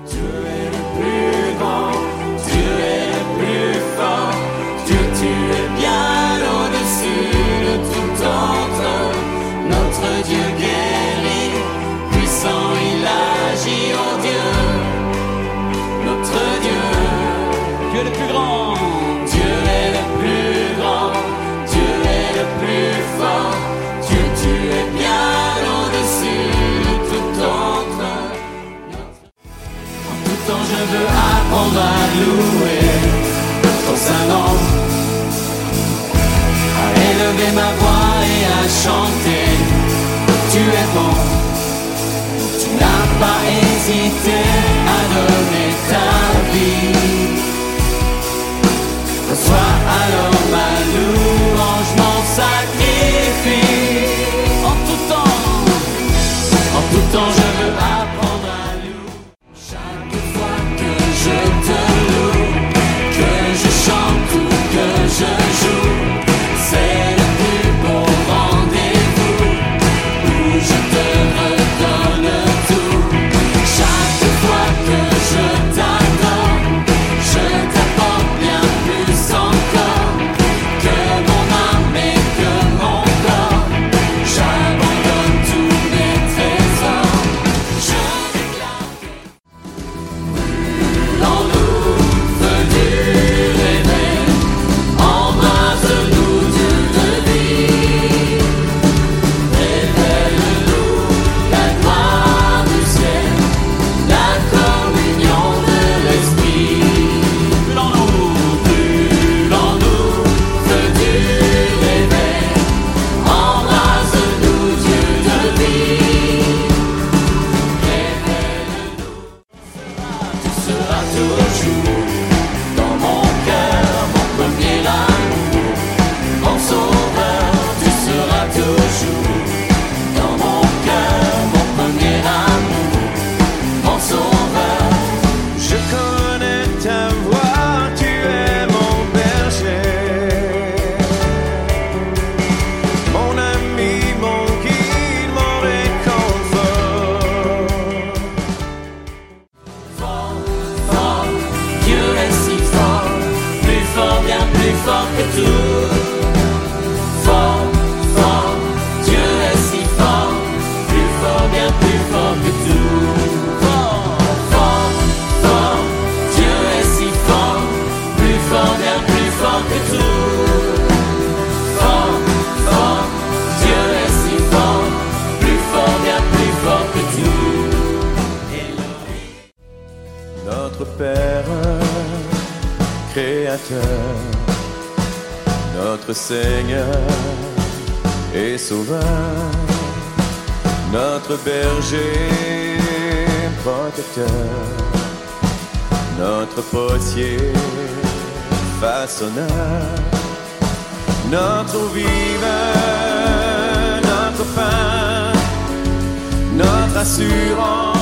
Dieu est le plus grand, Dieu est le plus fort. Dieu, tu es bien au-dessus de tout autre. Notre Dieu guérit, puissant il agit, oh Dieu. Notre Dieu, Dieu est le plus grand. Dieu est le plus grand, Dieu est le plus fort. Dieu, tu es bien au-dessus de tout autre. En tout temps, je veux apprendre à louer ton saint nom, à élever ma voix et à chanter. Tu es bon, tu n'as pas hésité à donner ta vie. Reçois alors ma louange, mon sacrifice. En tout temps, je veux apprendre à louer. Chaque fois que je te loue, que je chante ou que je joue, c'est le plus beau rendez-vous où je te redonne tout. Chaque fois que je t'adore, je t'apporte bien plus encore que mon âme et que mon corps. J'abandonne tous mes trésors. Je déclare que brûlons-nous, feu du réveil, embrase-nous, Dieu de vie. Révèle-nous la gloire du ciel, la communion de l'Esprit. Brûlons-nous, feu du réveil, embrase-nous, Dieu de vie. Révèle-nous, tu seras toujours dans mon cœur, mon premier amour, mon sauveur. Tu seras toujours dans mon cœur, mon premier amour, mon sauveur. Je connais ta voix, tu es mon berger, mon ami, mon guide, mon réconfort. Fort, fort, Dieu est si fort, plus fort, bien plus fort que tout. Fort, fort, Dieu est si fort, plus fort, bien plus fort que tout. Fort, fort, fort, Dieu est si fort, plus fort, bien plus fort que tout. Fort, fort, Dieu est si fort, plus fort, bien plus fort que tout. Notre Père, Créateur, notre Seigneur et Sauveur, notre berger protecteur, notre potier façonneur, notre viveur, notre pain, notre assurance.